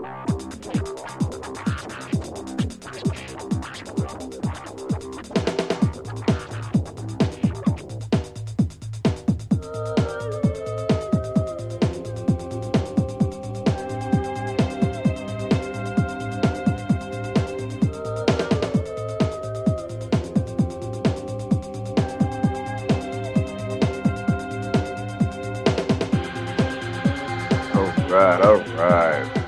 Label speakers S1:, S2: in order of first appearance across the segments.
S1: All right.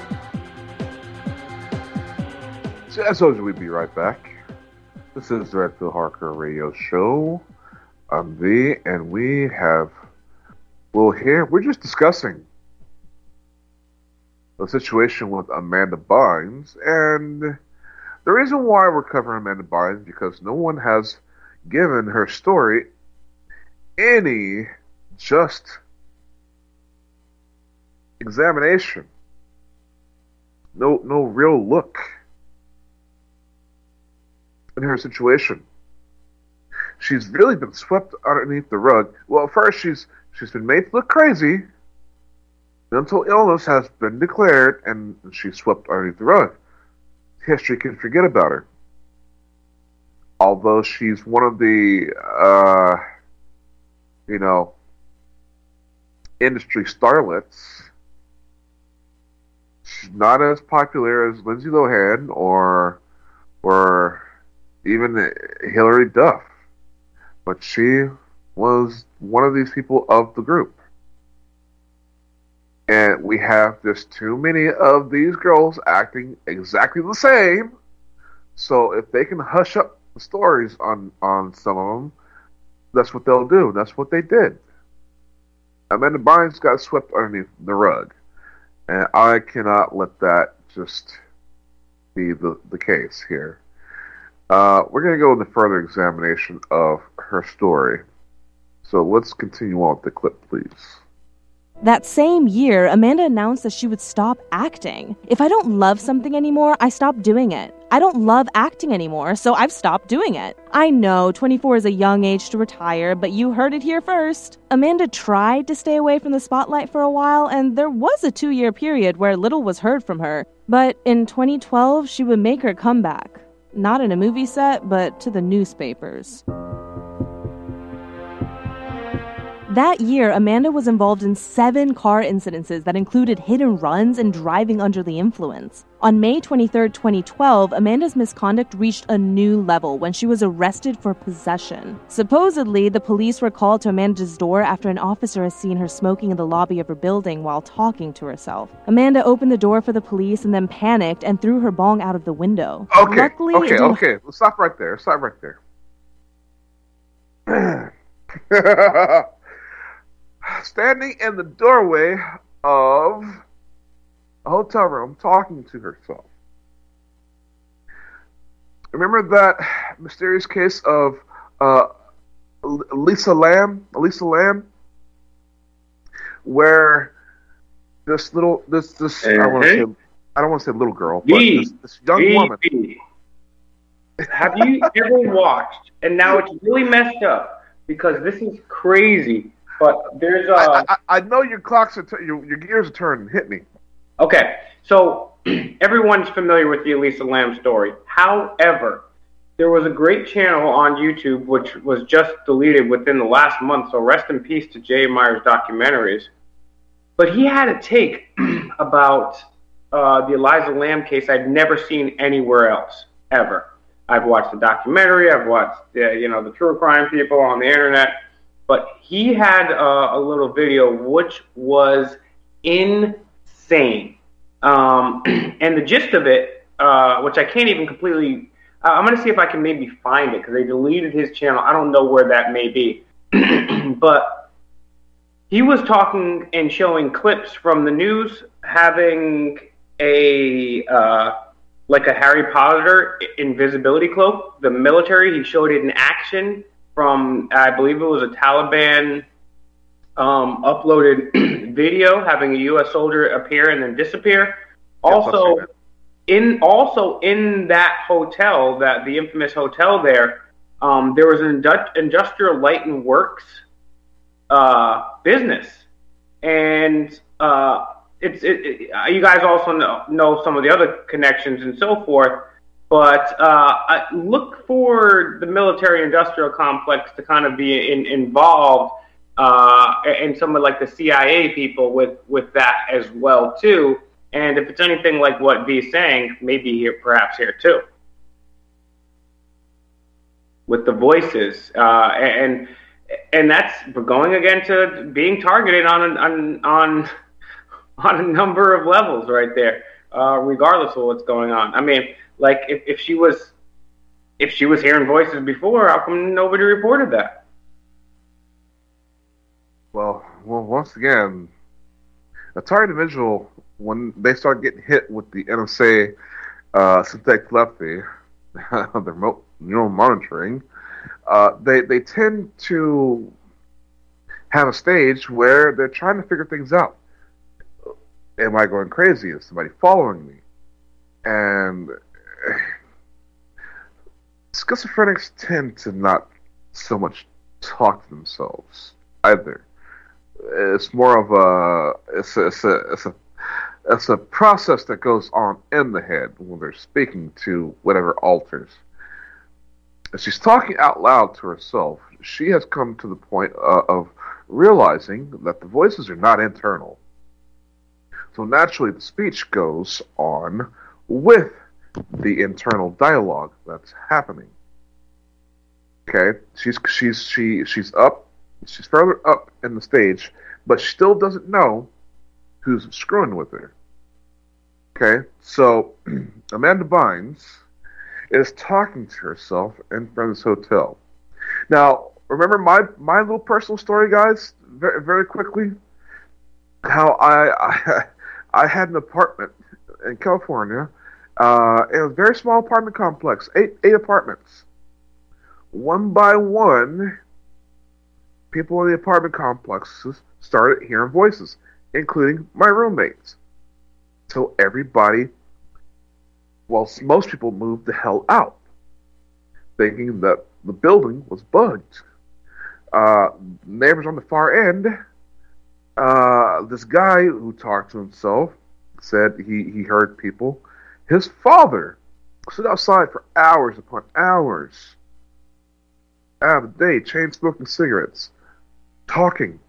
S1: So as always, we'll be right back. This is the Redfield Hardcore Radio Show. I'm V, and we're just discussing the situation with Amanda Bynes, and the reason why we're covering Amanda Bynes is because no one has given her story any just examination. No real look in her situation. She's really been swept underneath the rug. Well, first she's been made to look crazy. Mental illness has been declared, and she's swept underneath the rug. History can forget about her. Although she's one of the, industry starlets, she's not as popular as Lindsay Lohan or even Hilary Duff. But she was one of these people of the group. And we have just too many of these girls acting exactly the same. So if they can hush up the stories on some of them, that's what they'll do. That's what they did. Amanda Bynes got swept underneath the rug. And I cannot let that just be the case here. We're going to go into further examination of her story. So let's continue on with the clip, please.
S2: That same year, Amanda announced that she would stop acting. If I don't love something anymore, I stop doing it. I don't love acting anymore, so I've stopped doing it. I know 24 is a young age to retire, but you heard it here first. Amanda tried to stay away from the spotlight for a while, and there was a 2-year period where little was heard from her. But in 2012, she would make her comeback. Not in a movie set, but to the newspapers. That year, Amanda was involved in 7 car incidences that included hit-and runs and driving under the influence. On May 23, 2012, Amanda's misconduct reached a new level when she was arrested for possession. Supposedly, the police were called to Amanda's door after an officer had seen her smoking in the lobby of her building while talking to herself. Amanda opened the door for the police and then panicked and threw her bong out of the window.
S1: Okay. Let's stop right there. Standing in the doorway of a hotel room talking to herself. Remember that mysterious case of Elisa Lam, where this I don't want to say little girl, but this young woman.
S3: Have you ever watched? And now it's really messed up because this is crazy. But there's
S1: I know your clocks are your gears are turning. Hit me.
S3: Okay, so everyone's familiar with the Elisa Lam story. However, there was a great channel on YouTube which was just deleted within the last month. So rest in peace to Jay Myers Documentaries. But he had a take about the Elisa Lam case I'd never seen anywhere else ever. I've watched the documentary. I've watched the true crime people on the internet. But he had a little video which was insane. And the gist of it, which I can't even completely... I'm going to see if I can maybe find it, because they deleted his channel. I don't know where that may be. But he was talking and showing clips from the news, having a Harry Potter invisibility cloak, the military. He showed it in action. From, I believe it was a Taliban uploaded video having a U.S. soldier appear and then disappear. Also in that hotel, the infamous hotel there was an industrial light and works business, and you guys also know some of the other connections and so forth. But I look for the military-industrial complex to kind of be involved, and some of like the CIA people with that as well too. And if it's anything like what V's saying, maybe perhaps here too, with the voices, and that's going again to being targeted on a number of levels right there, regardless of what's going on. I mean, like if she was hearing voices before, how come nobody reported that?
S1: Well, once again, a target individual, when they start getting hit with the NSA synthetic telepathy, the remote neural monitoring, they tend to have a stage where they're trying to figure things out. Am I going crazy? Is somebody following me? And schizophrenics tend to not so much talk to themselves either. It's more of it's a process that goes on in the head when they're speaking to whatever alters. As she's talking out loud to herself, she has come to the point of realizing that the voices are not internal. So naturally, the speech goes on with the internal dialogue that's happening. Okay, she's up, she's further up in the stage, but she still doesn't know who's screwing with her. Okay, so Amanda Bynes is talking to herself in front of this hotel. Now, remember my little personal story, guys, very, very quickly, how I had an apartment in California, in a very small apartment complex, eight apartments. One by one, people in the apartment complexes started hearing voices, including my roommates. So everybody, well, most people moved the hell out, thinking that the building was bugged. Neighbors on the far end, this guy who talked to himself said he heard people. His father stood outside for hours upon hours out of the day, chain smoking cigarettes, talking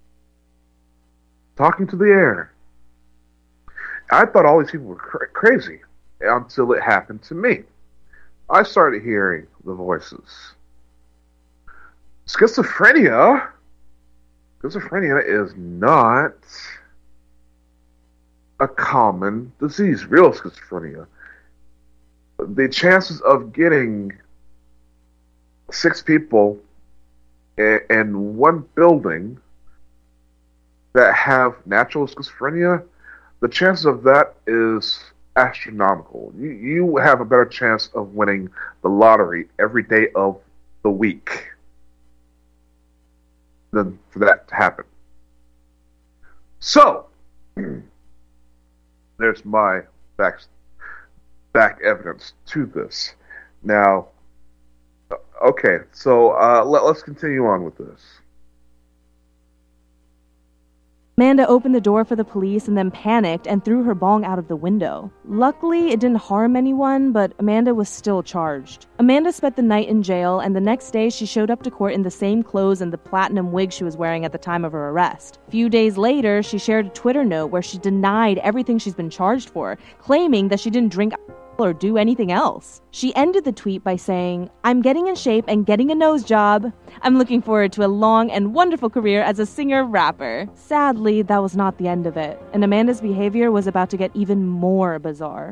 S1: to the air. I thought all these people were crazy until it happened to me. I started hearing the voices. Schizophrenia is not a common disease. Real schizophrenia. The chances of getting 6 people in one building that have natural schizophrenia, the chances of that is astronomical. You have a better chance of winning the lottery every day of the week than for that to happen. So, there's my back evidence to this. Now, okay, so let's continue on with this.
S2: Amanda opened the door for the police and then panicked and threw her bong out of the window. Luckily, it didn't harm anyone, but Amanda was still charged. Amanda spent the night in jail, and the next day she showed up to court in the same clothes and the platinum wig she was wearing at the time of her arrest. A few days later, she shared a Twitter note where she denied everything she's been charged for, claiming that she didn't drink or do anything else. She ended the tweet by saying, "I'm getting in shape and getting a nose job. I'm looking forward to a long and wonderful career as a singer-rapper." Sadly, that was not the end of it, and Amanda's behavior was about to get even more bizarre.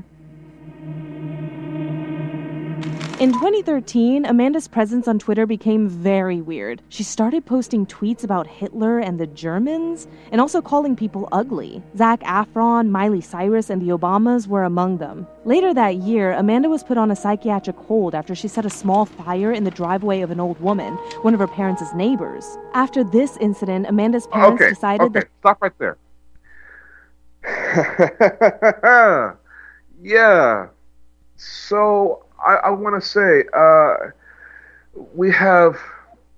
S2: In 2013, Amanda's presence on Twitter became very weird. She started posting tweets about Hitler and the Germans, and also calling people ugly. Zac Efron, Miley Cyrus, and the Obamas were among them. Later that year, Amanda was put on a psychiatric hold after she set a small fire in the driveway of an old woman, one of her parents' neighbors. After this incident, Amanda's parents decided that...
S1: Stop right there. Yeah. So... I want to say, we have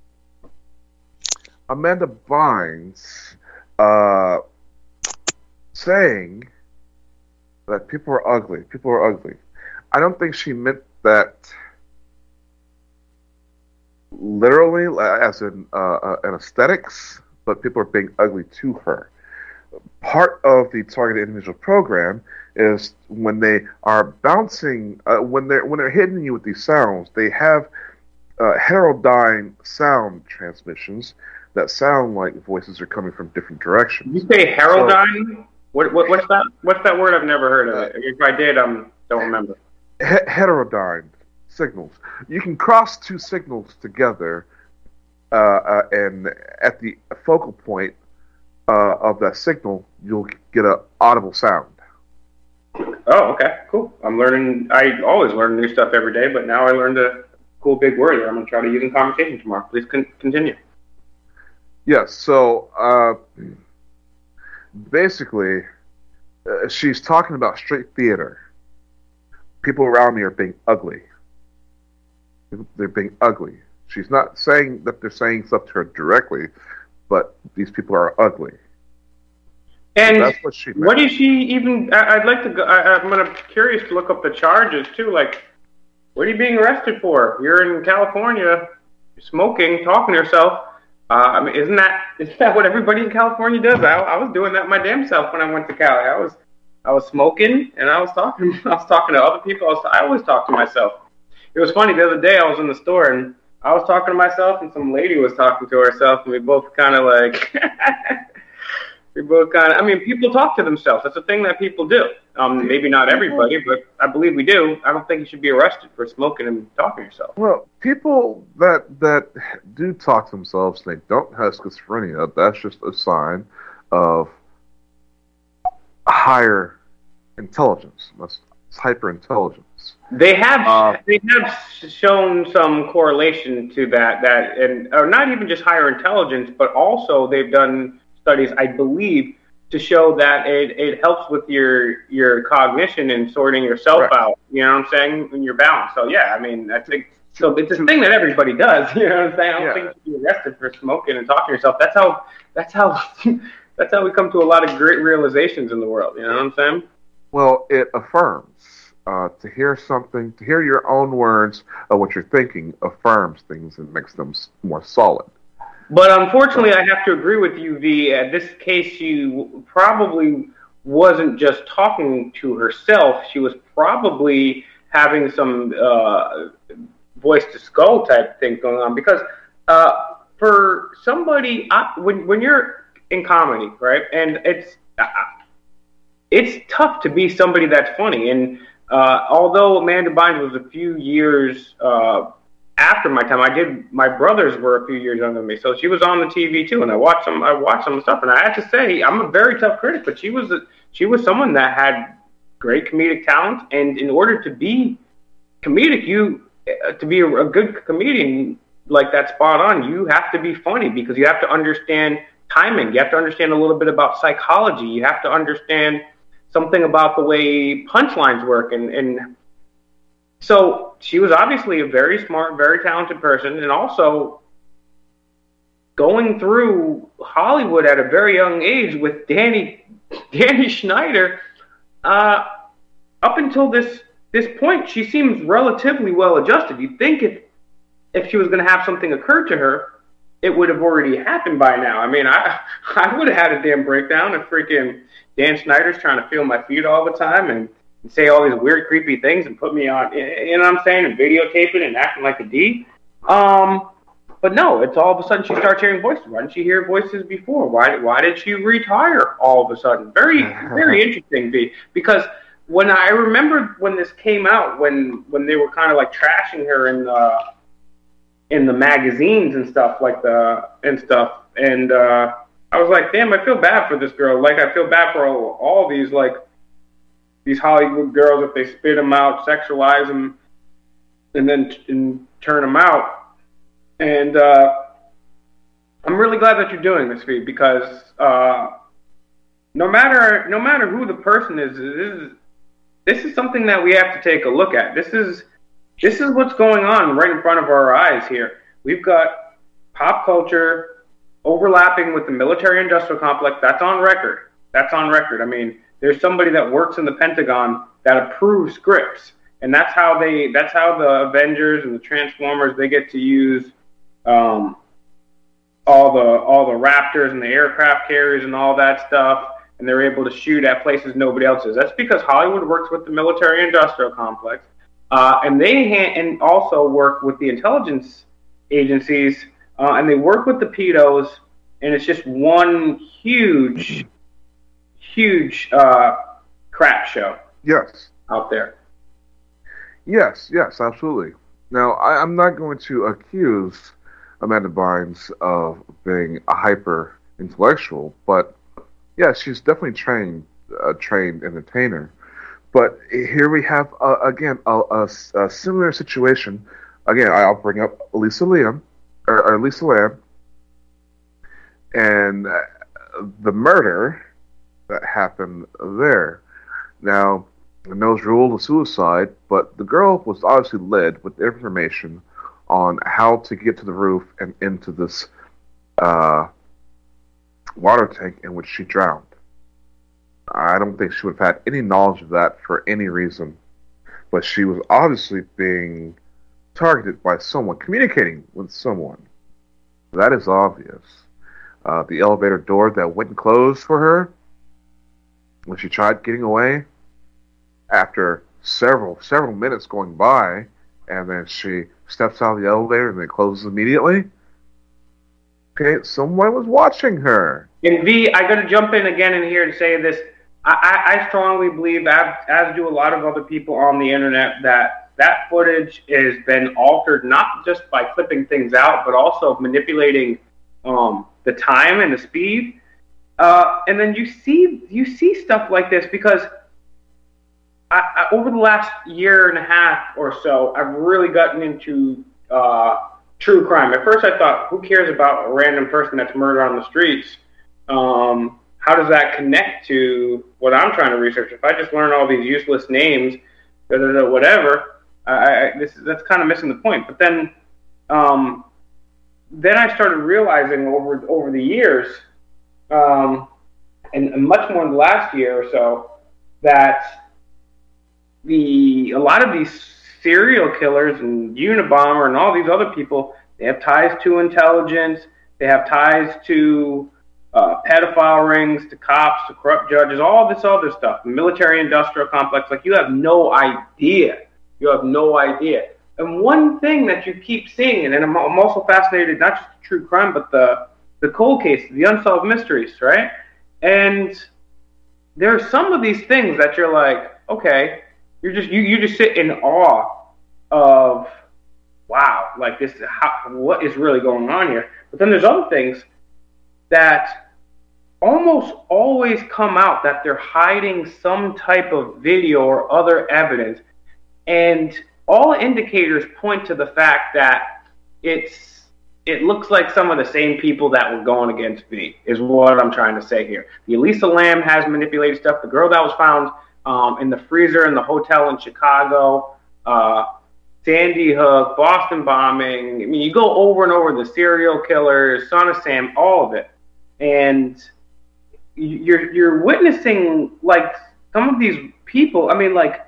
S1: Amanda Bynes saying that people are ugly. People are ugly. I don't think she meant that literally, as in an aesthetics, but people are being ugly to her. Part of the targeted individual program is when they are bouncing, when they're hitting you with these sounds, they have heterodyne sound transmissions that sound like voices are coming from different directions.
S3: You say heterodyne? So, what's that? What's that word? I've never heard of it. If I did, don't remember.
S1: Heterodyne signals. You can cross two signals together, and at the focal point of that signal, you'll get an audible sound.
S3: Oh, okay, cool. I'm learning. I always learn new stuff every day, but now I learned a cool big word that I'm going to try to use in conversation tomorrow. Please continue.
S1: Yes, so basically, she's talking about straight theater. People around me are being ugly. They're being ugly. She's not saying that they're saying stuff to her directly, but these people are ugly.
S3: And so that's what she meant. What is she even? I'd like to go. I'm curious to look up the charges too. Like, what are you being arrested for? You're in California, you're smoking, talking to yourself. I mean, isn't that what everybody in California does? I was doing that my damn self when I went to Cali. I was smoking and I was talking to other people. I always talk to myself. It was funny, the other day I was in the store and I was talking to myself and some lady was talking to herself and we both kind of like, I mean, people talk to themselves. That's a thing that people do. Maybe not everybody, but I believe we do. I don't think you should be arrested for smoking and talking to yourself.
S1: Well, people that do talk to themselves, they don't have schizophrenia. That's just a sign of higher intelligence. That's hyperintelligence.
S3: They have shown some correlation to that and or not even just higher intelligence, but also they've done studies, I believe, to show that it helps with your cognition and sorting yourself out. You know what I'm saying? When you're balanced. So yeah, I mean, I think so. It's a thing that everybody does. You know what I'm saying? I don't think you should be arrested for smoking and talking to yourself. That's how we come to a lot of great realizations in the world. You know what I'm saying?
S1: Well, it affirms. To hear your own words of what you're thinking affirms things and makes them more solid.
S3: But unfortunately, I have to agree with you, V. In this case, she probably wasn't just talking to herself. She was probably having some voice to skull type thing going on. Because for somebody, when you're in comedy, right, and it's tough to be somebody that's funny. And although Amanda Bynes was a few years after my time, my brothers were a few years younger than me, so she was on the TV too, and I watched some stuff, and I have to say, I'm a very tough critic, but she was someone that had great comedic talent, and in order to be comedic, to be a good comedian like that, spot on, you have to be funny, because you have to understand timing, you have to understand a little bit about psychology, you have to understand something about the way punchlines work, and so she was obviously a very smart, very talented person, and also going through Hollywood at a very young age with Danny Schneider. Up until this point, she seems relatively well adjusted. You'd think if she was going to have something occur to her, it would have already happened by now. I mean, I would have had a damn breakdown if freaking Dan Schneider's trying to feel my feet all the time and say all these weird, creepy things and put me on, you know what I'm saying, and videotape it and acting like a D. But no, it's all of a sudden she starts hearing voices. Why didn't she hear voices before? Why did she retire all of a sudden? Very, very interesting, B. Because when I remember when this came out, when they were kind of like trashing her in the magazines and stuff and I was like, damn, I feel bad for this girl. Like, I feel bad for all these, like, these Hollywood girls if they spit them out, sexualize them, and then turn them out. And I'm really glad that you're doing this, Pete, because no matter who the person is, this is something that we have to take a look at. This is what's going on right in front of our eyes here. We've got pop culture overlapping with the military-industrial complex. That's on record. That's on record. I mean, there's somebody that works in the Pentagon that approves scripts, and that's how the Avengers and the Transformers, they get to use all the Raptors and the aircraft carriers and all that stuff, and they're able to shoot at places nobody else is. That's because Hollywood works with the military-industrial complex, and they also work with the intelligence agencies, and they work with the pedos, and it's just one huge crap show.
S1: Yes.
S3: Out there.
S1: Yes, absolutely. Now, I'm not going to accuse Amanda Bynes of being a hyper intellectual, but yeah, she's definitely a trained entertainer. But here we have again a similar situation. Again, I'll bring up Lisa Lam, and the murder that happened there. Now, the nose ruled a suicide, but the girl was obviously led with information on how to get to the roof and into this water tank in which she drowned. I don't think she would have had any knowledge of that for any reason, but she was obviously being targeted by someone, communicating with someone. That is obvious. The elevator door that wouldn't close for her when she tried getting away, after several minutes going by, and then she steps out of the elevator and then closes immediately. Okay, someone was watching her.
S3: And V, I got to jump in again in here and say this. I strongly believe, as do a lot of other people on the internet, that footage has been altered, not just by clipping things out, but also manipulating the time and the speed. And then you see stuff like this because over the last year and a half or so, I've really gotten into true crime. At first I thought, who cares about a random person that's murdered on the streets? How does that connect to what I'm trying to research? If I just learn all these useless names, whatever, that's kind of missing the point. But then I started realizing over the years, and much more in the last year or so, that a lot of these serial killers and Unabomber and all these other people, they have ties to intelligence, they have ties to pedophile rings, to cops, to corrupt judges, all this other stuff, the military-industrial complex. Like, you have no idea. You have no idea. And one thing that you keep seeing, and I'm also fascinated, not just true crime, but the cold cases, the unsolved mysteries, right? And there are some of these things that you're like, okay, you just sit in awe of, wow, like what is really going on here? But then there's other things that almost always come out that they're hiding some type of video or other evidence, and all indicators point to the fact that it looks like some of the same people that were going against V, is what I'm trying to say here. The Elisa Lam has manipulated stuff. The girl that was found in the freezer in the hotel in Chicago, Sandy Hook, Boston bombing. I mean, you go over and over the serial killers, Son of Sam, all of it. And you're witnessing, like, some of these people. I mean, like,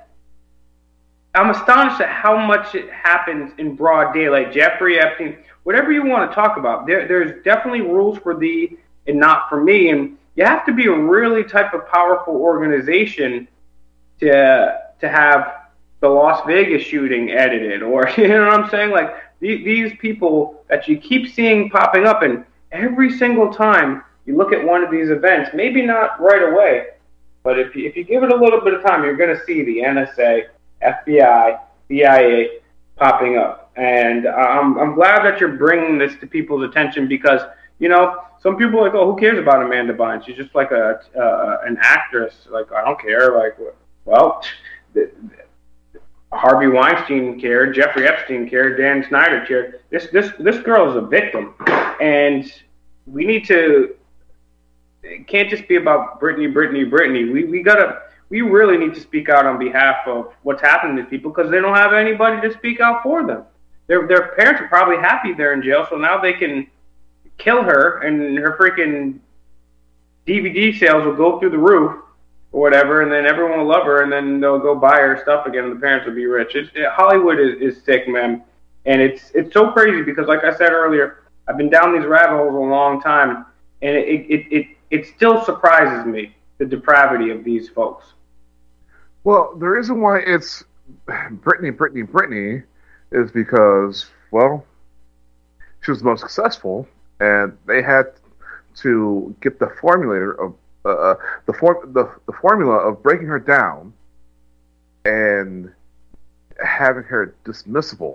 S3: I'm astonished at how much it happens in broad daylight. Jeffrey Epstein, whatever you want to talk about, there's definitely rules for thee and not for me. And you have to be a really type of powerful organization to have the Las Vegas shooting edited, or, you know what I'm saying? Like, these people that you keep seeing popping up, and every single time you look at one of these events, maybe not right away, but if you give it a little bit of time, you're going to see the NSA, FBI, CIA popping up. And I'm glad that you're bringing this to people's attention, because, you know, some people are like, oh, who cares about Amanda Bynes? She's just like an actress. Like, I don't care. Like, well, Harvey Weinstein cared, Jeffrey Epstein cared, Dan Snyder cared. This girl is a victim, and we need to. It can't just be about Britney. We really need to speak out on behalf of what's happening to people, because they don't have anybody to speak out for them. Their parents are probably happy they're in jail, so now they can kill her and her freaking DVD sales will go through the roof or whatever, and then everyone will love her, and then they'll go buy her stuff again, and the parents will be rich. Hollywood is sick, man, and it's so crazy because, like I said earlier, I've been down these rabbit holes a long time, and it still surprises me, the depravity of these folks.
S1: Well, the reason why it's Britney is because, well, she was the most successful, and they had to get the formulator of the formula of breaking her down and having her dismissible.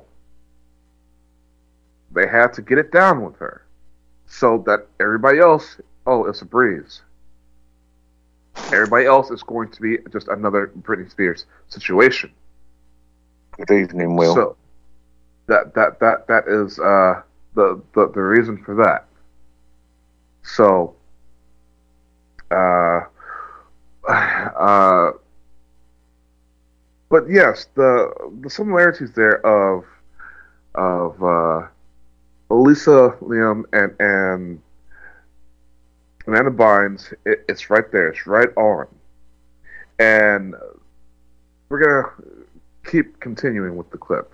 S1: They had to get it down with her so that everybody else, it's a breeze. Everybody else is going to be just another Britney Spears situation.
S4: Good evening, Will.
S1: So that is the reason for that. So but yes, the similarities there of Elisa Lam and Amanda Bynes, it's right there. It's right on. And we're going to keep continuing with the clip.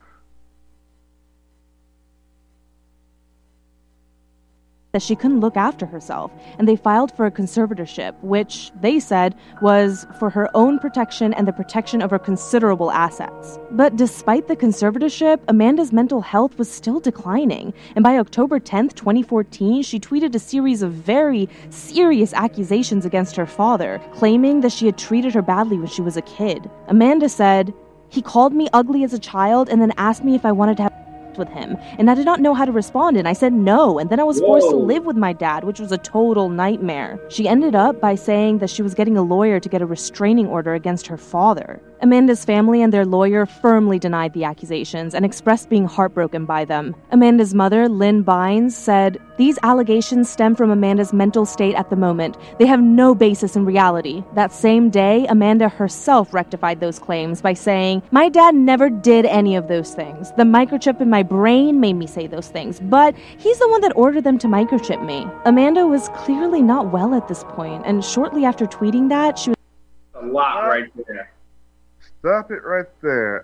S2: That she couldn't look after herself, and they filed for a conservatorship, which they said was for her own protection and the protection of her considerable assets. But despite the conservatorship, Amanda's mental health was still declining, and by October 10th, 2014, she tweeted a series of very serious accusations against her father, claiming that she had treated her badly when she was a kid. Amanda said, "He called me ugly as a child and then asked me if I wanted to have with him, and I did not know how to respond, and I said no, and then I was forced to live with my dad, which was a total nightmare." She ended up by saying that she was getting a lawyer to get a restraining order against her father. Amanda's family and their lawyer firmly denied the accusations and expressed being heartbroken by them. Amanda's mother, Lynn Bynes, said, "These allegations stem from Amanda's mental state at the moment. They have no basis in reality." That same day, Amanda herself rectified those claims by saying, "My dad never did any of those things. The microchip in my brain made me say those things, but he's the one that ordered them to microchip me." Amanda was clearly not well at this point, and shortly after tweeting that, she was...
S3: A lot right there.
S1: Stop it right there.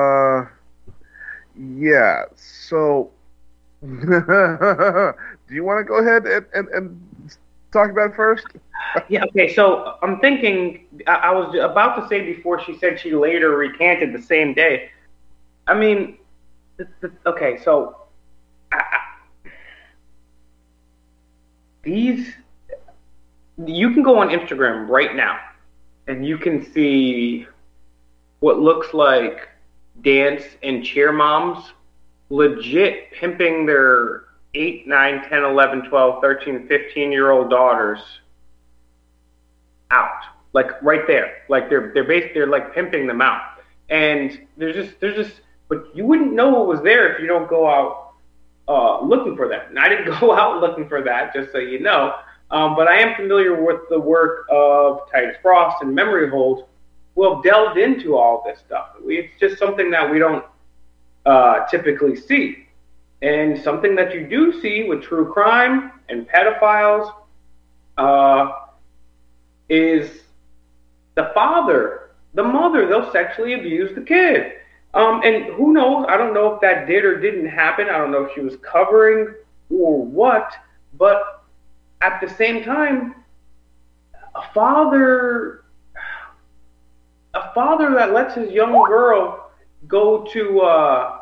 S1: Yeah, so do you want to go ahead and talk about it first?
S3: Yeah, okay, so I'm thinking, I was about to say before she said she later recanted the same day. I mean, okay, so you can go on Instagram right now and you can see what looks like dance and cheer moms legit pimping their 8, 9, 10, 11, 12, 13, 15-year-old daughters out. Like right there. Like they're like pimping them out. And there's just but you wouldn't know what was there if you don't go out looking for that. And I didn't go out looking for that, just so you know. But I am familiar with the work of Titus Frost and Memory Hold, who have delved into all this stuff. It's just something that we don't typically see. And something that you do see with true crime and pedophiles is the father, the mother, they'll sexually abuse the kid. And who knows? I don't know if that did or didn't happen. I don't know if she was covering or what. But at the same time, a father that lets his young girl go to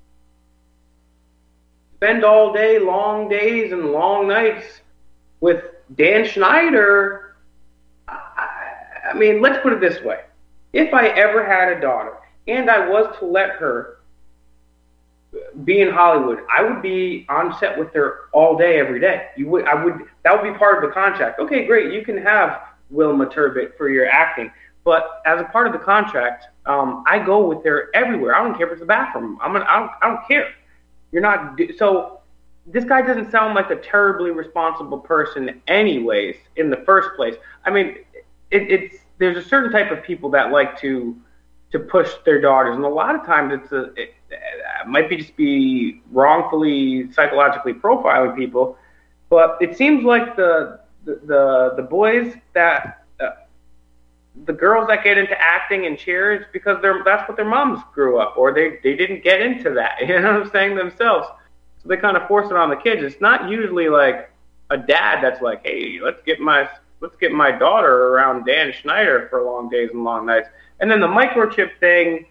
S3: spend all day, long days and long nights with Dan Schneider. I mean, let's put it this way. If I ever had a daughter and I was to let her be in Hollywood, I would be on set with her all day, every day. That would be part of the contract. Okay, great. You can have Wilma Turbot for your acting. But as a part of the contract, I go with her everywhere. I don't care if it's the bathroom. I don't care. You're not. So this guy doesn't sound like a terribly responsible person, anyways, in the first place. I mean, there's a certain type of people that like to push their daughters, and a lot of times it might be wrongfully psychologically profiling people. But it seems like the the boys that the girls that get into acting and cheer is because that's what their moms grew up, or they didn't get into that. You know what I'm saying, themselves. So they kind of force it on the kids. It's not usually like a dad that's like, hey, let's get my daughter around Dan Schneider for long days and long nights. And then the microchip thing,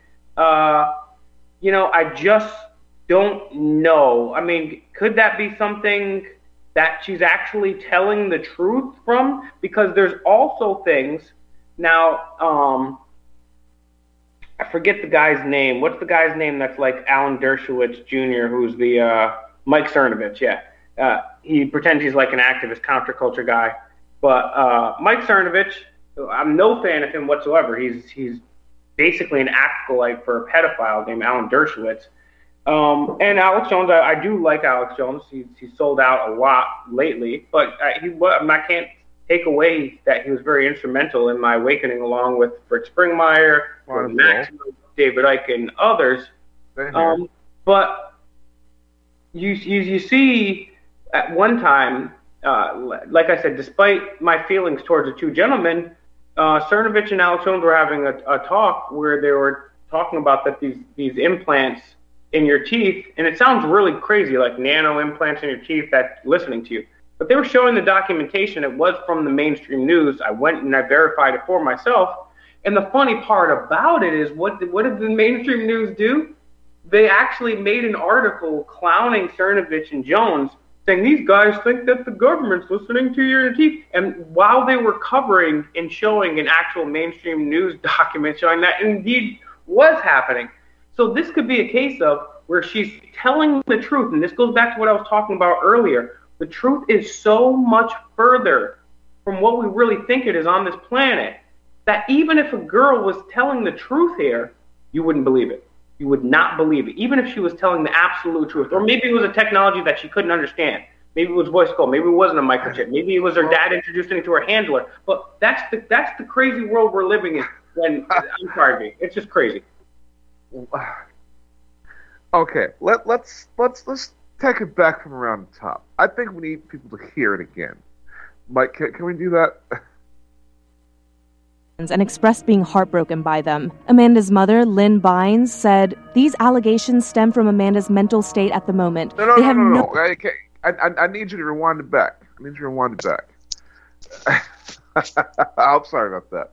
S3: I just don't know. I mean, could that be something that she's actually telling the truth from? Because there's also things now. I forget the guy's name. What's the guy's name that's like Alan Dershowitz Jr., who's the Mike Cernovich? Yeah, he pretends he's like an activist, counterculture guy. But Mike Cernovich, I'm no fan of him whatsoever. He's basically an acolyte for a pedophile named Alan Dershowitz. And Alex Jones, I do like Alex Jones. He's sold out a lot lately, but I can't take away that he was very instrumental in my awakening, along with Fritz Springmeier, Maxwell, David Icke, and others. But you see, at one time, like I said, despite my feelings towards the two gentlemen, Cernovich and Alex Jones were having a talk where they were talking about that these implants in your teeth, and it sounds really crazy, like nano implants in your teeth that's listening to you. But they were showing the documentation. It was from the mainstream news. I went and I verified it for myself. And the funny part about it is, what did the mainstream news do? They actually made an article clowning Cernovich and Jones, saying these guys think that the government's listening to your teeth. And while they were covering and showing an actual mainstream news document showing that indeed was happening. So this could be a case of where she's telling the truth. And this goes back to what I was talking about earlier. The truth is so much further from what we really think it is on this planet that even if a girl was telling the truth here, you wouldn't believe it. You would not believe it, even if she was telling the absolute truth. Or maybe it was a technology that she couldn't understand. Maybe it was voice call. Maybe it wasn't a microchip. Maybe it was her dad introducing it to her handler. But that's the crazy world we're living in. When I'm sorry, it's just crazy.
S1: Okay, let's take it back from around the top. I think we need people to hear it again. Mike, can we do that?
S2: And expressed being heartbroken by them. Amanda's mother, Lynn Bynes, said, these allegations stem from Amanda's mental state at the moment.
S1: No. I need you to rewind it back. I'm sorry about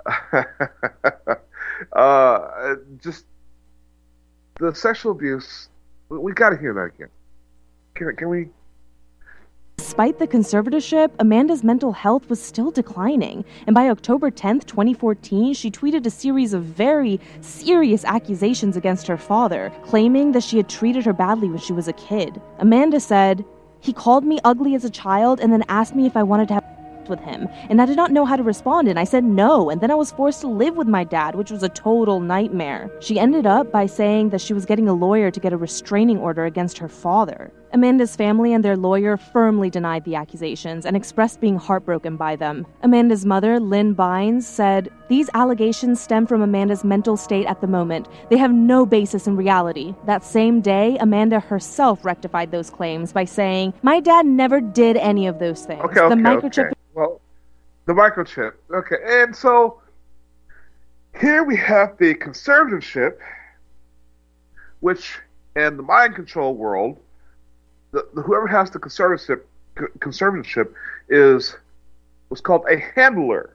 S1: that. Just the sexual abuse, we got to hear that again. Can we?
S2: Despite the conservatorship, Amanda's mental health was still declining, and by October 10th, 2014, she tweeted a series of very serious accusations against her father, claiming that she had treated her badly when she was a kid. Amanda said, he called me ugly as a child and then asked me if I wanted to have with him, and I did not know how to respond, and I said no, and then I was forced to live with my dad, which was a total nightmare. She ended up by saying that she was getting a lawyer to get a restraining order against her father. Amanda's family and their lawyer firmly denied the accusations and expressed being heartbroken by them. Amanda's mother, Lynn Bynes, said, these allegations stem from Amanda's mental state at the moment. They have no basis in reality. That same day, Amanda herself rectified those claims by saying, my dad never did any of those things.
S1: Okay. Well, the microchip. Okay, and so here we have the conservatorship, which in the mind control world, whoever has the conservatorship is what's called a handler.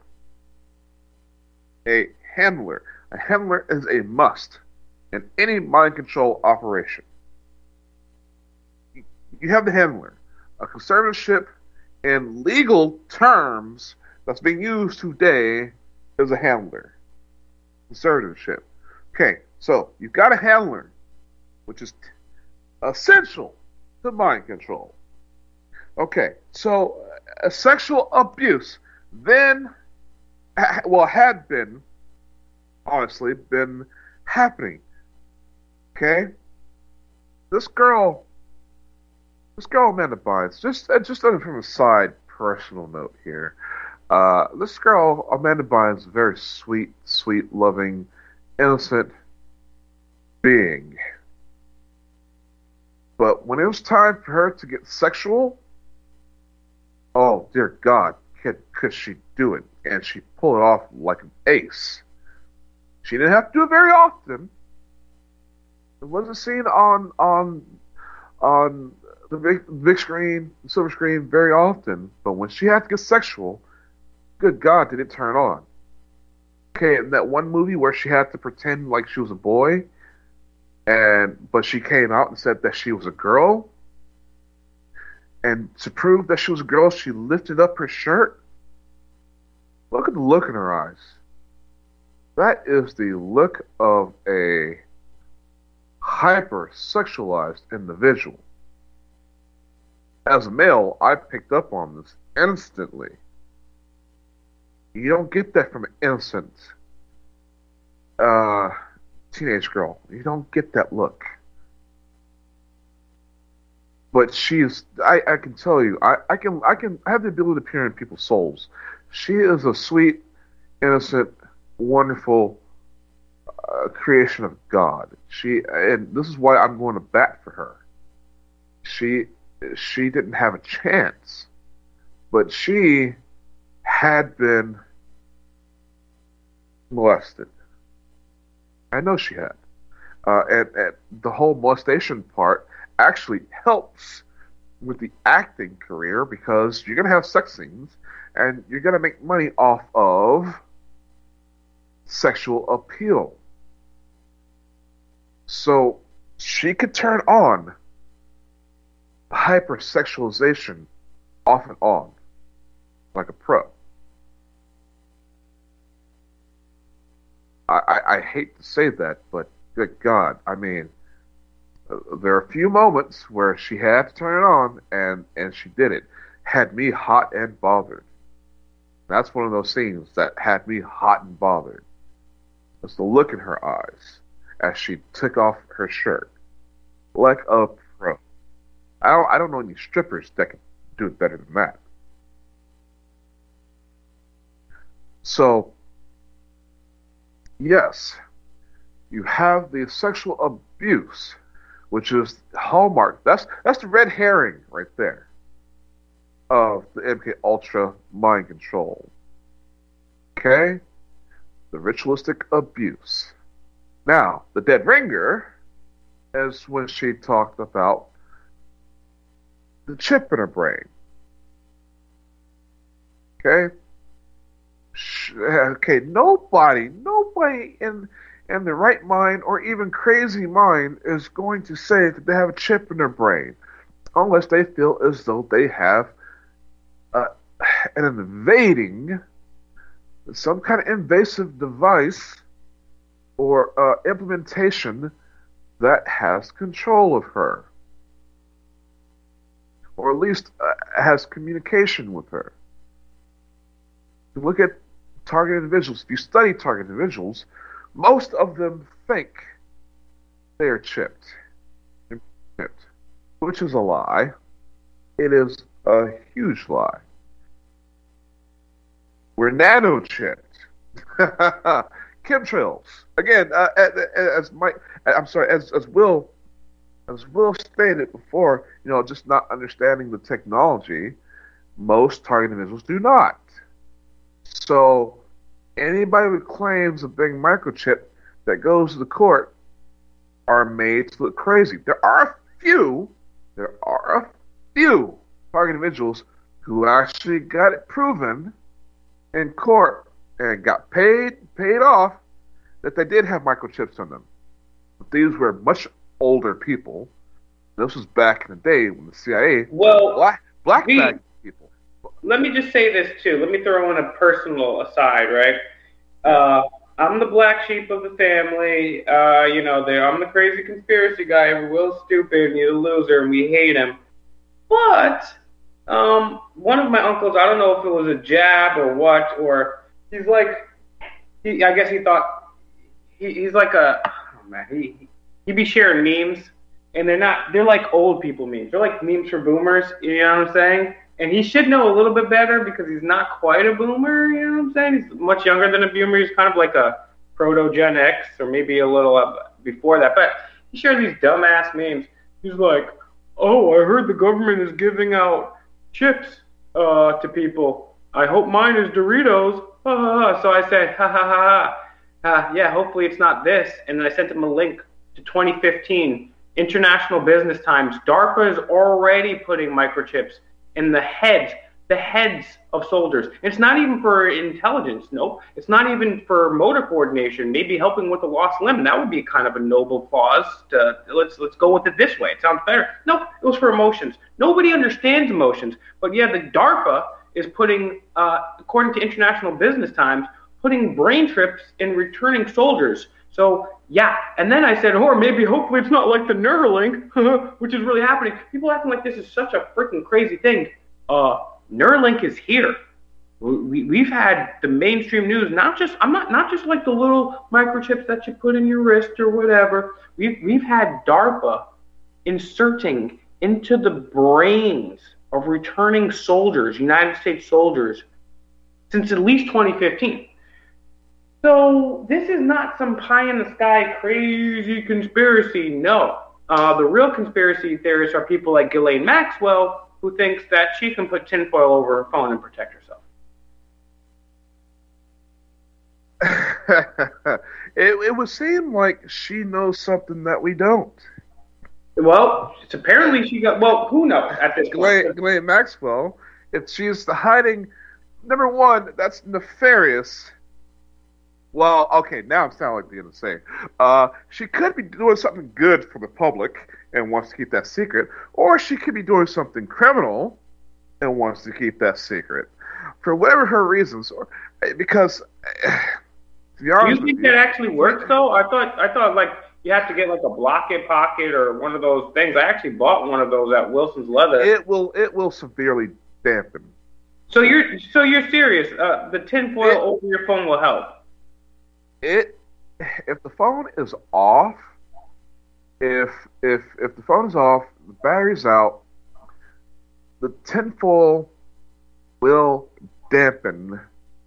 S1: A handler. A handler is a must in any mind control operation. You have the handler. A conservatorship, in legal terms, that's being used today, is a handler. Conservatorship. Okay, so you've got a handler, which is essential to mind control. Okay, so sexual abuse then, had been, honestly, been happening. Okay? This girl, Amanda Bynes, just from a side personal note here. This girl, Amanda Bynes, a very sweet, loving, innocent being. But when it was time for her to get sexual, Oh dear God, could she do it? And she pulled it off like an ace. She didn't have to do it very often. It wasn't seen on the big screen, the silver screen very often. But when she had to get sexual, good God, did it turn on? Okay, in that one movie where she had to pretend like she was a boy, but she came out and said that she was a girl, and to prove that she was a girl, she lifted up her shirt. Look at the look in her eyes. That is the look of a hyper-sexualized individual. As a male, I picked up on this instantly. You don't get that from an innocent teenage girl. You don't get that look. But I can tell you, I have the ability to peer in people's souls. She is a sweet, innocent, wonderful creation of God. And this is why I'm going to bat for her. She didn't have a chance, but she had been molested. I know she had. And the whole molestation part actually helps with the acting career because you're going to have sex scenes and you're going to make money off of sexual appeal. So she could turn on hypersexualization off and on like a pro. I hate to say that, but good God, I mean, there are a few moments where she had to turn it on, and she did it. Had me hot and bothered. That's one of those scenes that had me hot and bothered. It's the look in her eyes as she took off her shirt, like a pro. I don't know any strippers that can do it better than that. So, yes, you have the sexual abuse, which is hallmark. That's the red herring right there of the MK Ultra mind control. Okay? The ritualistic abuse. Now, the dead ringer is when she talked about the chip in her brain. Okay? Okay, nobody in the right mind or even crazy mind is going to say that they have a chip in their brain unless they feel as though they have some kind of invasive device or implementation that has control of her, or at least has communication with her. If you look at target individuals, if you study target individuals, most of them think they are chipped, which is a lie. It is a huge lie. We're nano-chipped. Chemtrails. Again, as Will stated before, just not understanding the technology, most target individuals do not. So anybody who claims of being microchipped that goes to the court are made to look crazy. There are a few target individuals who actually got it proven in court and got paid off that they did have microchips on them. But these were much older people. This was back in the day when the CIA black bag people.
S3: Let me just say this too. Let me throw in a personal aside, right? I'm the black sheep of the family. I'm the crazy conspiracy guy. Will's stupid and he's a loser and we hate him. But one of my uncles, I don't know if it was a jab or what, or he's like, I guess he thought he's like he'd be sharing memes, and they're like old people memes. They're like memes for boomers, you know what I'm saying? And he should know a little bit better because he's not quite a boomer, you know what I'm saying? He's much younger than a boomer. He's kind of like a proto-Gen X or maybe a little before that. But he shares these dumbass memes. He's like, oh, I heard the government is giving out chips to people, I hope mine is Doritos. So I said, ha ha ha ha. Yeah, hopefully it's not this. And then I sent him a link to 2015 International Business Times. DARPA is already putting microchips in the heads of soldiers. It's not even for intelligence. No, it's not even for motor coordination. Maybe helping with a lost limb. That would be kind of a noble cause. Let's go with it this way. It sounds better. No, it was for emotions. Nobody understands emotions. But yeah, the DARPA is putting, according to International Business Times, putting brain trips in returning soldiers. So yeah, and then I said, or maybe hopefully it's not like the Neuralink, which is really happening. People acting like this is such a freaking crazy thing. Neuralink is here. We've had the mainstream news, not just like the little microchips that you put in your wrist or whatever. We've had DARPA inserting into the brains of returning soldiers, United States soldiers, since at least 2015. So this is not some pie in the sky crazy conspiracy. No, the real conspiracy theorists are people like Ghislaine Maxwell, who thinks that she can put tinfoil over her phone and protect herself.
S1: It would seem like she knows something that we don't.
S3: Well, apparently she got. Well, who knows at this point?
S1: Ghislaine Maxwell, if she's hiding, number one, that's nefarious. Well, okay, now I'm sounding like the NSA. She could be doing something good for the public and wants to keep that secret, or she could be doing something criminal and wants to keep that secret. For whatever her reasons, or because, to be honest,
S3: do you think that actually works though? I thought like you have to get like a Block-It Pocket or one of those things. I actually bought one of those at Wilson's Leather.
S1: It will severely dampen.
S3: So you're serious? The tinfoil over your phone will help.
S1: If the phone is off, if the phone is off, the battery's out, the tinfoil will dampen.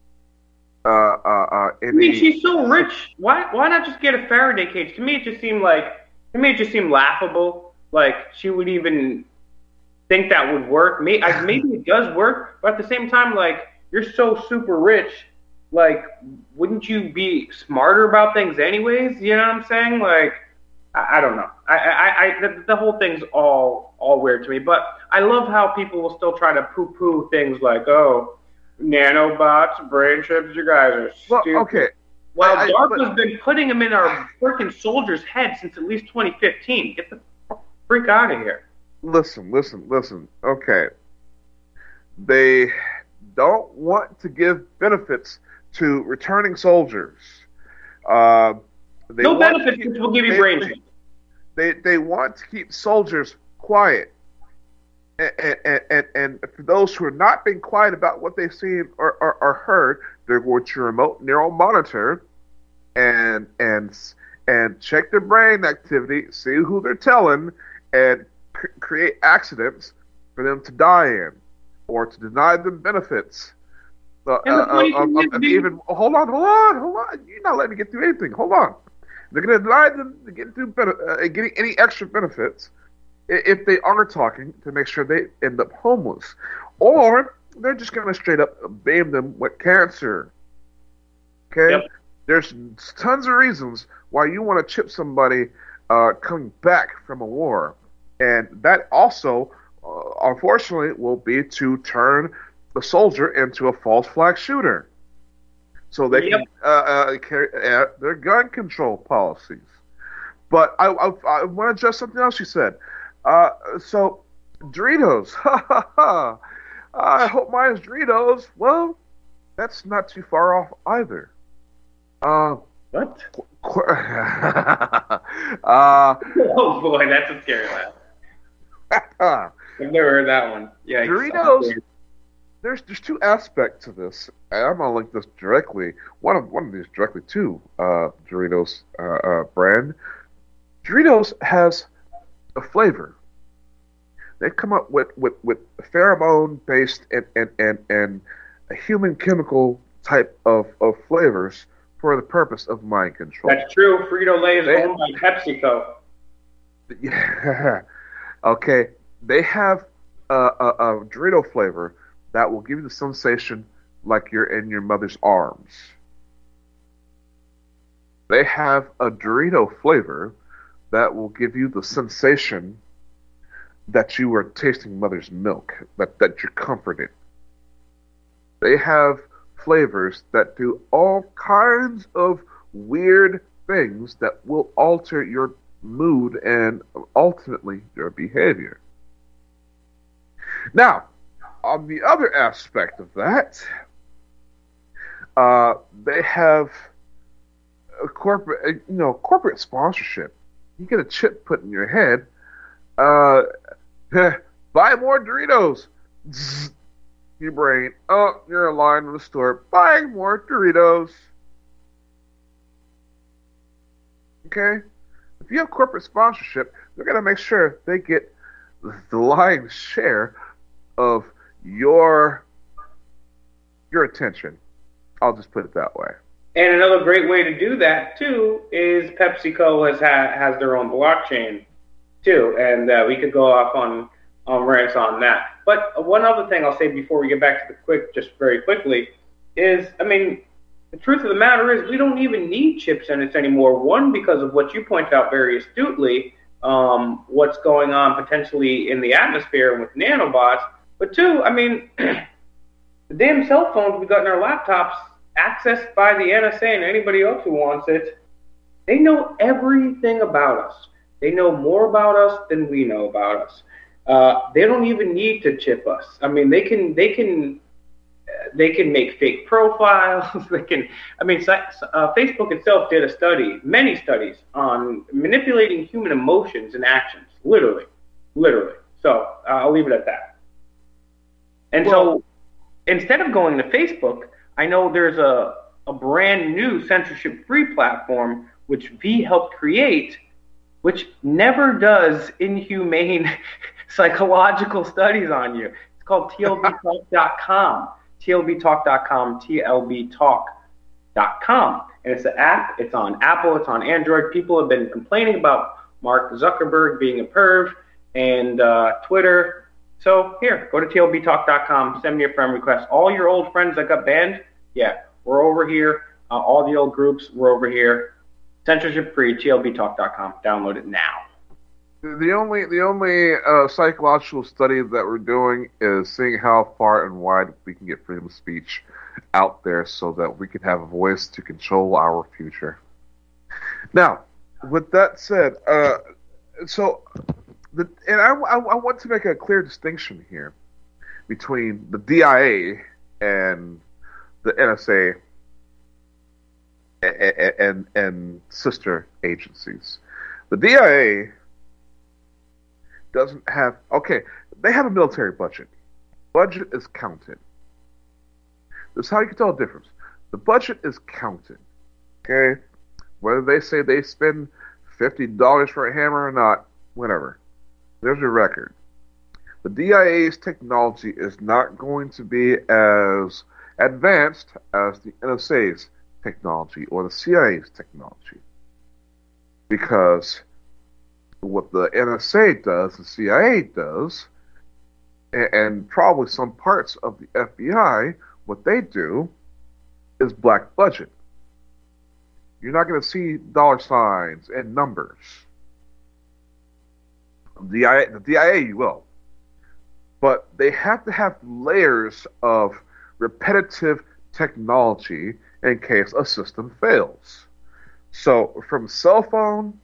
S3: I mean, she's so rich. Why not just get a Faraday cage? To me, it just seemed laughable. Like she would even think that would work. Maybe it does work, but at the same time, like you're so super rich. Like, wouldn't you be smarter about things anyways? You know what I'm saying? Like, I don't know. The whole thing's all weird to me. But I love how people will still try to poo-poo things like, oh, nanobots, brain chips, you guys are stupid.
S1: Well, okay.
S3: Well, DARPA's been putting them in our freaking soldiers' heads since at least 2015. Get the freak out of here.
S1: Listen. Okay. They don't want to give benefits to returning soldiers.
S3: No benefits, which will give you brain chips.
S1: They want to keep soldiers quiet. And for those who are not being quiet about what they've seen or heard, they're going to remote neural monitor and check their brain activity, see who they're telling, and create accidents for them to die in or to deny them benefits. Even hold on. You're not letting me get through anything. Hold on. They're going to deny them getting any extra benefits if they are talking to make sure they end up homeless, or they're just going to straight up maim them with cancer. Okay, yep. There's tons of reasons why you want to chip somebody coming back from a war, and that also, unfortunately, will be to turn the soldier into a false flag shooter, so they can carry their gun control policies. But I want to address something else you said. So Doritos, I hope mine is Doritos. Well, that's not too far off either.
S3: What? Oh boy, that's a scary laugh. I've never heard that one. Yeah,
S1: Doritos. There's two aspects to this, and I'm gonna link this directly. One of these directly to Doritos brand. Doritos has a flavor. They come up with pheromone based and a human chemical type of flavors for the purpose of mind control.
S3: That's true. Frito-Lay is owned by PepsiCo.
S1: Yeah. Okay. They have a Dorito flavor that will give you the sensation like you're in your mother's arms. They have a Dorito flavor that will give you the sensation that you are tasting mother's milk, that you're comforted. They have flavors that do all kinds of weird things that will alter your mood and ultimately your behavior. Now, on the other aspect of that, they have a corporate sponsorship. You get a chip put in your head. Buy more Doritos. Zzz, your brain. Oh, you're in line in the store. Buying more Doritos. Okay? If you have corporate sponsorship, they're going to make sure they get the lion's share of your attention. I'll just put it that way.
S3: And another great way to do that, too, is PepsiCo has their own blockchain, too. And we could go off on rants on that. But one other thing I'll say before we get back to just very quickly, is, I mean, the truth of the matter is we don't even need chips in it anymore. One, because of what you pointed out very astutely, what's going on potentially in the atmosphere with nanobots. But two, I mean, the damn cell phones we got in our laptops, accessed by the NSA and anybody else who wants it, they know everything about us. They know more about us than we know about us. They don't even need to chip us. I mean, they can make fake profiles. Facebook itself did many studies on manipulating human emotions and actions, literally. So I'll leave it at that. And so instead of going to Facebook, I know there's a brand new censorship-free platform which V helped create, which never does inhumane psychological studies on you. It's called TLBtalk.com. TLBtalk.com, TLBtalk.com. And it's an app. It's on Apple. It's on Android. People have been complaining about Mark Zuckerberg being a perv and Twitter. So here, go to TLBtalk.com. Send me a friend request. All your old friends that got banned, yeah, we're over here. All the old groups, we're over here. Censorship-free, TLBtalk.com. Download it now.
S1: The only psychological study that we're doing is seeing how far and wide we can get freedom of speech out there so that we can have a voice to control our future. Now, with that said, I want to make a clear distinction here between the DIA and the NSA and sister agencies. The DIA doesn't have, they have a military budget. Budget is counted. This is how you can tell the difference. The budget is counted. Okay? Whether they say they spend $50 for a hammer or not, whatever. There's a record. The DIA's technology is not going to be as advanced as the NSA's technology or the CIA's technology. Because what the NSA does, the CIA does, and probably some parts of the FBI, what they do is black budget. You're not going to see dollar signs and numbers. The DIA you will. But they have to have layers of repetitive technology in case a system fails. So from cell phone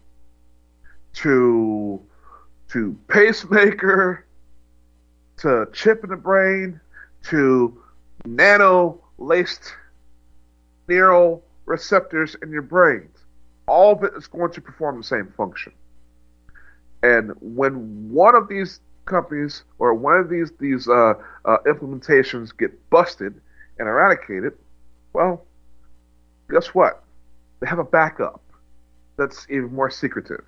S1: to pacemaker to chip in the brain to nano-laced neural receptors in your brains, all of it is going to perform the same function. And when one of these companies or one of these implementations get busted and eradicated, well, guess what? They have a backup that's even more secretive.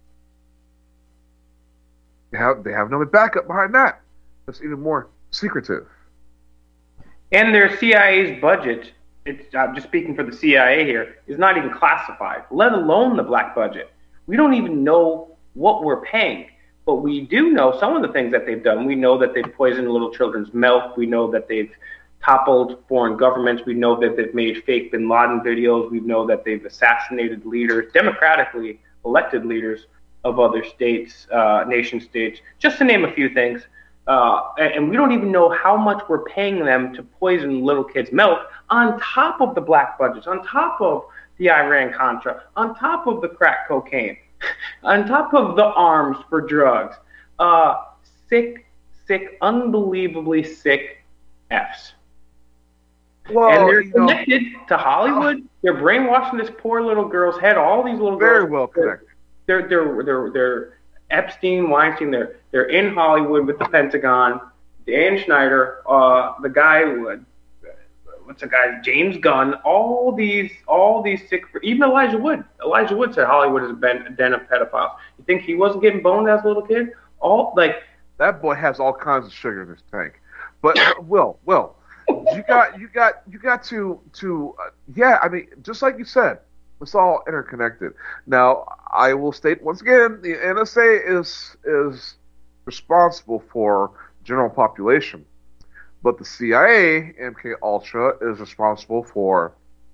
S1: They have another backup behind that that's even more secretive.
S3: And their CIA's budget, I'm just speaking for the CIA here, is not even classified, let alone the black budget. We don't even know what we're paying. But we do know some of the things that they've done. We know that they've poisoned little children's milk. We know that they've toppled foreign governments. We know that they've made fake Bin Laden videos. We know that they've assassinated leaders, democratically elected leaders of other states, nation states, just to name a few things. And we don't even know how much we're paying them to poison little kids' milk on top of the black budgets, on top of the Iran-Contra, on top of the crack cocaine, on top of the arms for drugs. Sick, unbelievably sick Fs.
S1: Well,
S3: and they're connected to Hollywood. They're brainwashing this poor little girl's head. All these little girls.
S1: Very well connected.
S3: They're Epstein, Weinstein. They're in Hollywood with the Pentagon. Dan Schneider, the guy, what's the guy? James Gunn. All these sick. Even Elijah Wood. Elijah Wood said Hollywood is a den of pedophiles. You think he wasn't getting boned as a little kid?
S1: That boy has all kinds of sugar in his tank. But Will, you got to yeah. I mean, just like you said, it's all interconnected. Now, I will state once again, the NSA is responsible for general population, but the CIA, MK Ultra, is responsible for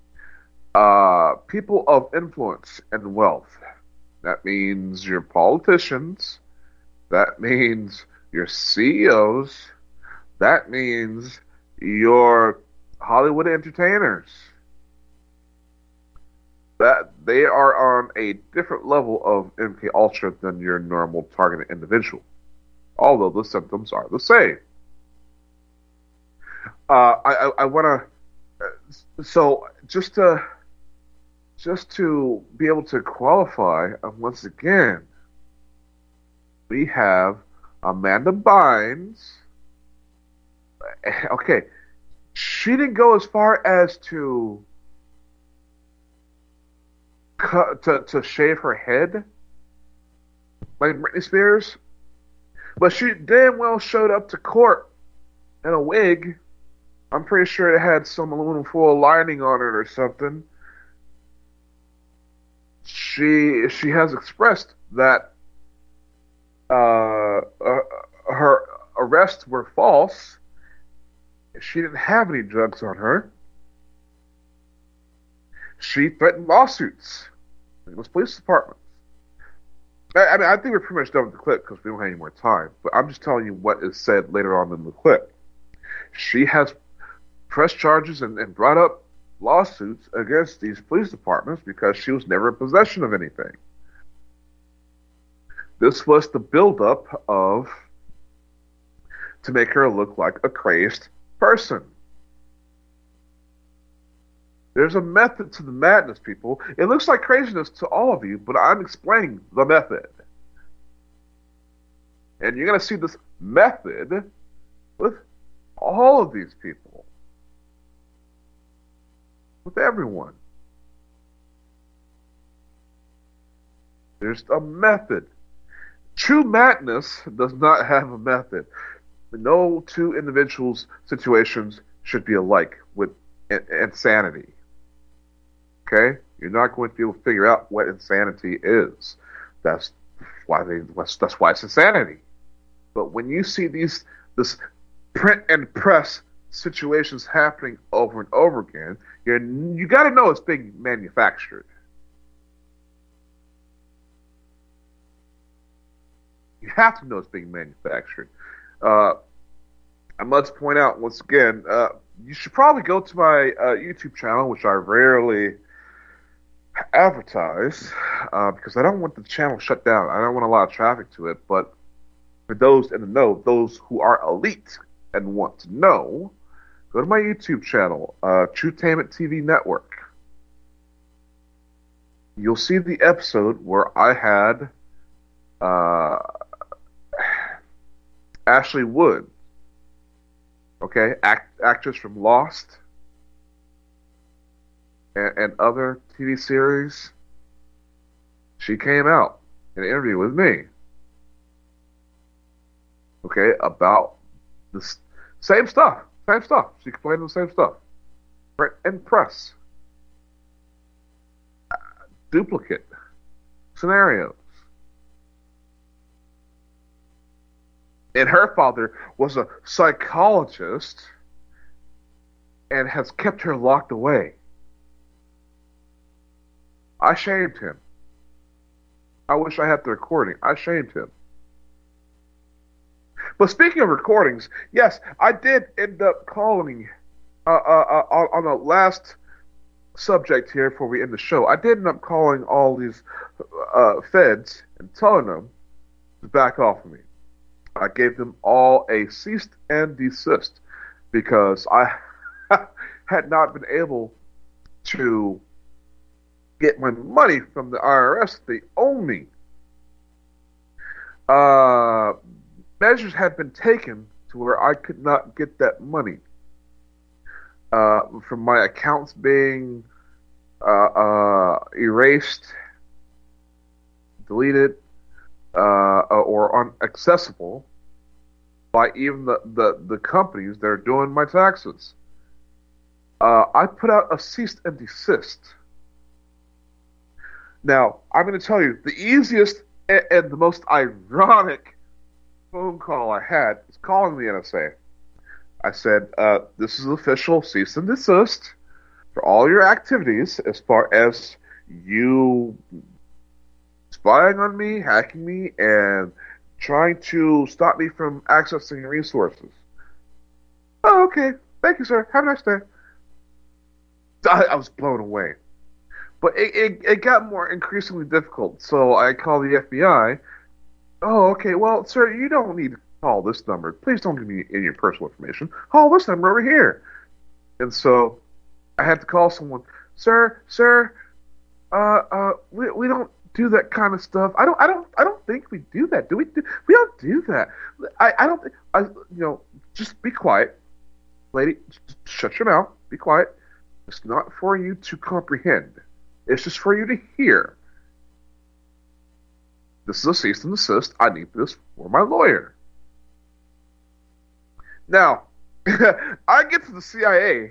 S1: people of influence and wealth. That means your politicians. That means your CEOs. That means your Hollywood entertainers. That they are on a different level of MK Ultra than your normal targeted individual, although the symptoms are the same. I want to, so just to be able to qualify, once again, we have Amanda Bynes. Okay, she didn't go as far as to shave her head like Britney Spears, but she damn well showed up to court in a wig. I'm pretty sure it had some aluminum foil lining on it or something. She has expressed that her arrests were false. She didn't have any drugs on her. She threatened lawsuits against police departments. I mean, I think we're pretty much done with the clip because we don't have any more time. But I'm just telling you what is said later on in the clip. She has pressed charges and brought up lawsuits against these police departments because she was never in possession of anything. This was the buildup to make her look like a crazed person. There's a method to the madness, people. It looks like craziness to all of you, but I'm explaining the method. And you're going to see this method with all of these people. With everyone. There's a method. True madness does not have a method. No two individuals' situations should be alike with insanity. Okay? You're not going to be able to figure out what insanity is. That's why it's insanity. But when you see this print and press situations happening over and over again, you got to know it's being manufactured. You have to know it's being manufactured. I must point out once again, you should probably go to my YouTube channel, which I rarely advertise, because I don't want the channel shut down. I don't want a lot of traffic to it. But for those in the know, those who are elite and want to know, go to my YouTube channel, Truthtainment TV Network. You'll see the episode where I had Ashley Wood, okay, actress from Lost and other TV series. She came out in an interview with me, okay, about the same stuff. She complained of the same stuff. Print and press. Duplicate scenarios. And her father was a psychologist and has kept her locked away. I shamed him. I wish I had the recording. I shamed him. But speaking of recordings, yes, I did end up calling on the last subject here before we end the show. I did end up calling all these feds and telling them to back off of me. I gave them all a cease and desist because I had not been able to get my money from the IRS. They owe me. Measures had been taken to where I could not get that money from my accounts being erased, deleted, or unaccessible by even the companies that are doing my taxes. I put out a cease and desist. Now, I'm going to tell you, the easiest and the most ironic phone call I had is calling the NSA. I said, this is official cease and desist for all your activities as far as you spying on me, hacking me, and trying to stop me from accessing resources. Oh, okay. Thank you, sir. Have a nice day. I was blown away. But it got more increasingly difficult, so I called the FBI. Oh, okay, well, sir, you don't need to call this number. Please don't give me any of your personal information. Call this number over here. And so I had to call someone. Sir, we don't do that kind of stuff. I don't think we do that. We don't do that. I don't think, just be quiet. Lady, just shut your mouth. Be quiet. It's not for you to comprehend. It's just for you to hear. This is a cease and desist. I need this for my lawyer. Now, I get to the CIA.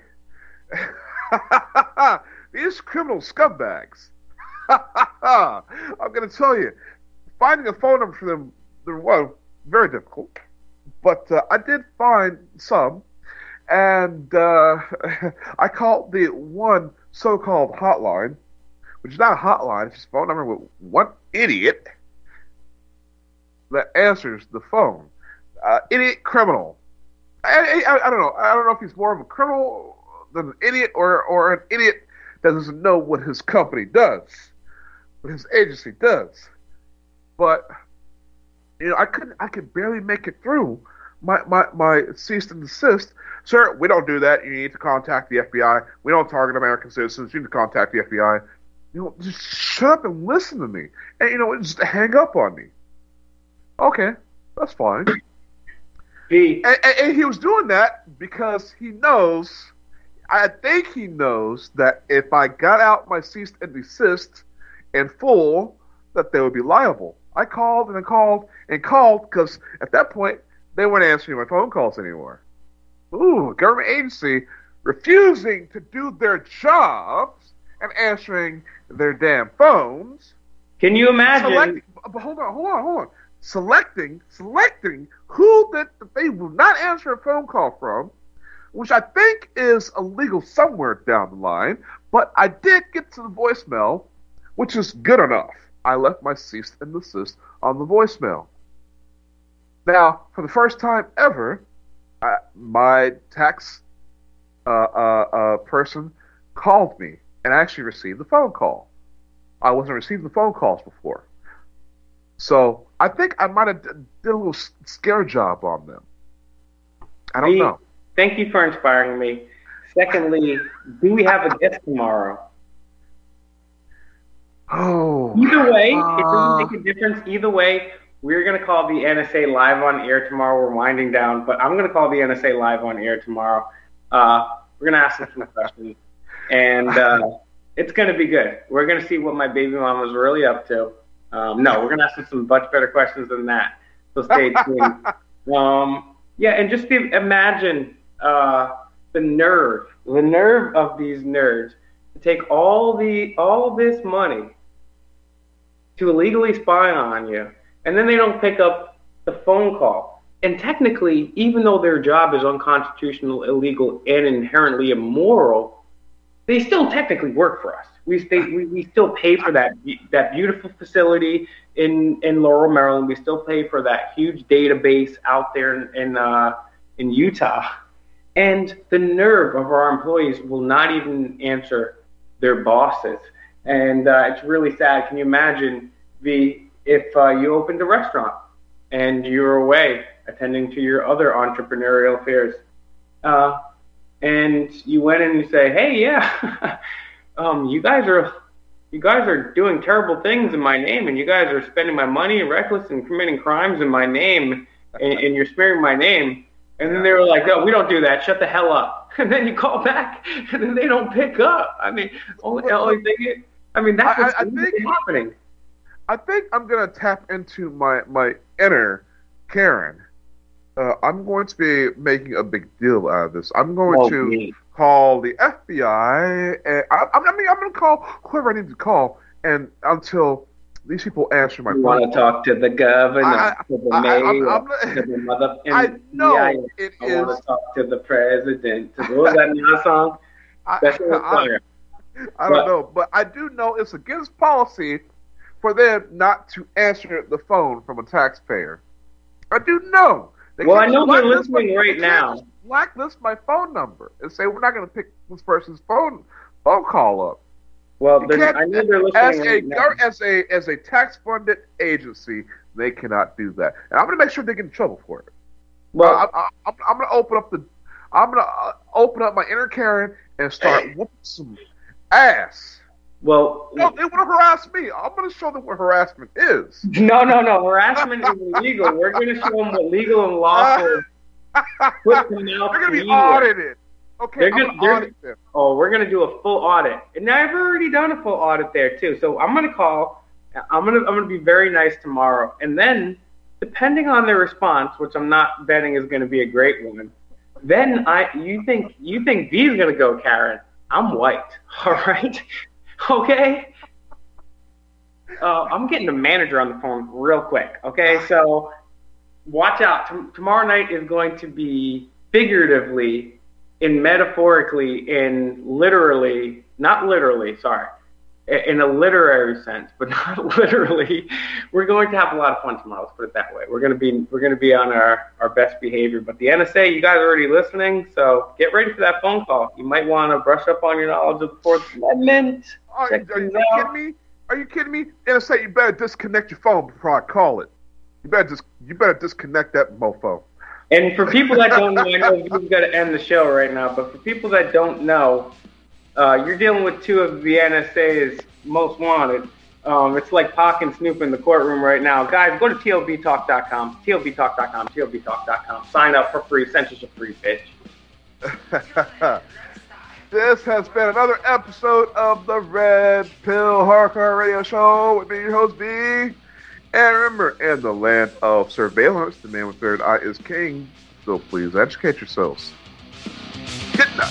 S1: These criminal scumbags. I'm going to tell you, finding a phone number for them, well, very difficult. But I did find some, and I called the one so-called hotline, which is not a hotline, it's just a phone number with one idiot that answers the phone. Idiot criminal. I don't know. I don't know if he's more of a criminal than an idiot or an idiot that doesn't know what his company does, what his agency does. But I could barely make it through my cease and desist. Sir, we don't do that. You need to contact the FBI. We don't target American citizens. You need to contact the FBI. Just shut up and listen to me. And, just hang up on me. Okay, that's fine. And he was doing that because he knows, I think he knows that if I got out my cease and desist in full, that they would be liable. I called and I called and called because at that point, they weren't answering my phone calls anymore. Ooh, government agency refusing to do their jobs and answering their damn phones.
S3: Can you imagine?
S1: Hold on. Selecting who that they will not answer a phone call from, which I think is illegal somewhere down the line, but I did get to the voicemail, which is good enough. I left my cease and desist on the voicemail. Now, for the first time ever, my tax person called me and actually received the phone call. I wasn't receiving the phone calls before. So I think I might have did a little scare job on them. I don't know.
S3: Thank you for inspiring me. Secondly, do we have a guest tomorrow?
S1: Oh.
S3: Either way, it doesn't make a difference. Either way, we're going to call the NSA live on air tomorrow. We're winding down, but I'm going to call the NSA live on air tomorrow. We're going to ask them some questions, and it's going to be good. We're going to see what my baby mom was really up to. No, we're going to ask them some much better questions than that. So stay tuned. And just imagine the nerve of these nerds to take all this money to illegally spy on you, and then they don't pick up the phone call. And technically, even though their job is unconstitutional, illegal, and inherently immoral, they still technically work for us. We still pay for that beautiful facility in Laurel, Maryland. We still pay for that huge database out there in Utah. And the nerve of our employees will not even answer their bosses. And it's really sad. Can you imagine, V, if you opened a restaurant and you were away attending to your other entrepreneurial affairs, and you went in and you say, hey, yeah, you guys are doing terrible things in my name, and you guys are spending my money reckless and committing crimes in my name, and you're smearing my name. And then they were like, no, we don't do that. Shut the hell up. And then you call back, and then they don't pick up. I mean, only thing that's what's happening.
S1: I think I'm going to tap into my inner Karen. I'm going to be making a big deal out of this. I'm going to call the FBI, and I'm going to call whoever I need to call, and until these people answer my phone.
S3: You want to talk to the governor, to the mayor, to the mother.
S1: I know it is.
S3: I want to talk to the president. What was that new song?
S1: I don't know, but I do know it's against policy for them not to answer the phone from a taxpayer. I do know.
S3: I know they're listening right now.
S1: Blacklist my phone number and say we're not going to pick this person's phone call up.
S3: Well, I know they're listening right now.
S1: As a tax-funded agency, they cannot do that, and I'm going to make sure they get in trouble for it. Well, I'm going to open up my inner Karen and start whooping some ass.
S3: Well,
S1: no, they want to harass me. I'm going to show them what harassment is.
S3: No. Harassment is illegal. We're going to show them what legal and lawful.
S1: They're going to be audited. Okay,
S3: we're going to do a full audit. And I've already done a full audit there, too. So I'm going to call. I'm going to be very nice tomorrow. And then, depending on their response, which I'm not betting is going to be a great one, then you think V's going to go, Karen. I'm white. All right? Okay? I'm getting the manager on the phone real quick. Okay? So watch out. Tomorrow night is going to be figuratively and metaphorically and literally, not literally, sorry, in a literary sense, but not literally. We're going to have a lot of fun tomorrow. Let's put it that way. We're going to be on our best behavior. But the NSA, you guys are already listening, so get ready for that phone call. You might want to brush up on your knowledge of the Fourth Amendment.
S1: Are you kidding me? Are you kidding me? NSA, you better disconnect your phone before I call it. You better disconnect that mofo.
S3: And for people that don't know, I know we've got to end the show right now, but for people that don't know, you're dealing with two of the NSA's most wanted. It's like Pac and Snoop in the courtroom right now. Guys, go to tlbtalk.com, tlbtalk.com, tlbtalk.com. Sign up for free. Censorship free, bitch.
S1: This has been another episode of the Red Pill Hardcore Radio Show with me, your host, B. And remember, in the land of surveillance, the man with third eye is king. So please educate yourselves. Get that.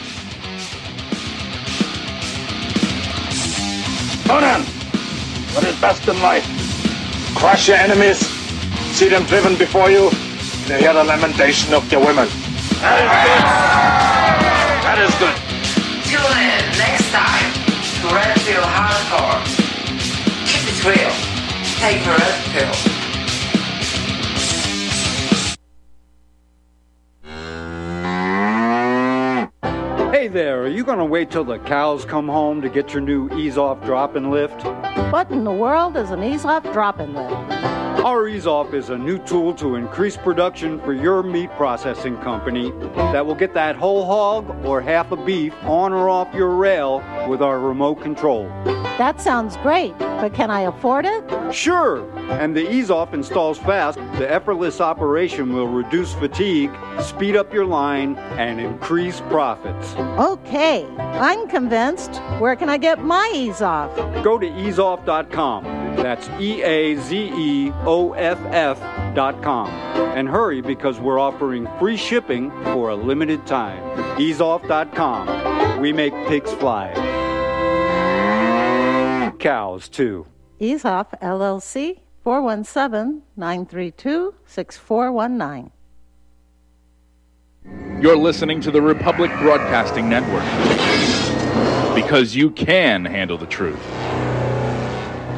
S4: Conan, what is best in life? Crush your enemies, see them driven before you, and hear the lamentation of your women. That is good.
S5: Tune in next time to Red Pill Hardcore. Keep it real. Take the red pill.
S6: Hey there, are you going to wait till the cows come home to get your new ease-off drop-and lift?
S7: What in the world is an ease-off drop-and lift?
S6: Our ease-off is a new tool to increase production for your meat processing company that will get that whole hog or half a beef on or off your rail with our remote control.
S7: That sounds great, but can I afford it?
S6: Sure, and the ease-off installs fast. The effortless operation will reduce fatigue, speed up your line, and increase profits.
S7: Okay, I'm convinced. Where can I get my ease-off?
S6: Go to easeoff.com. That's EAZEOFF.com. And hurry, because we're offering free shipping for a limited time. Easeoff.com. We make pigs fly. Cows, too.
S7: Ease Off, LLC, 417-932-6419.
S8: You're listening to the Republic Broadcasting Network. Because you can handle the truth.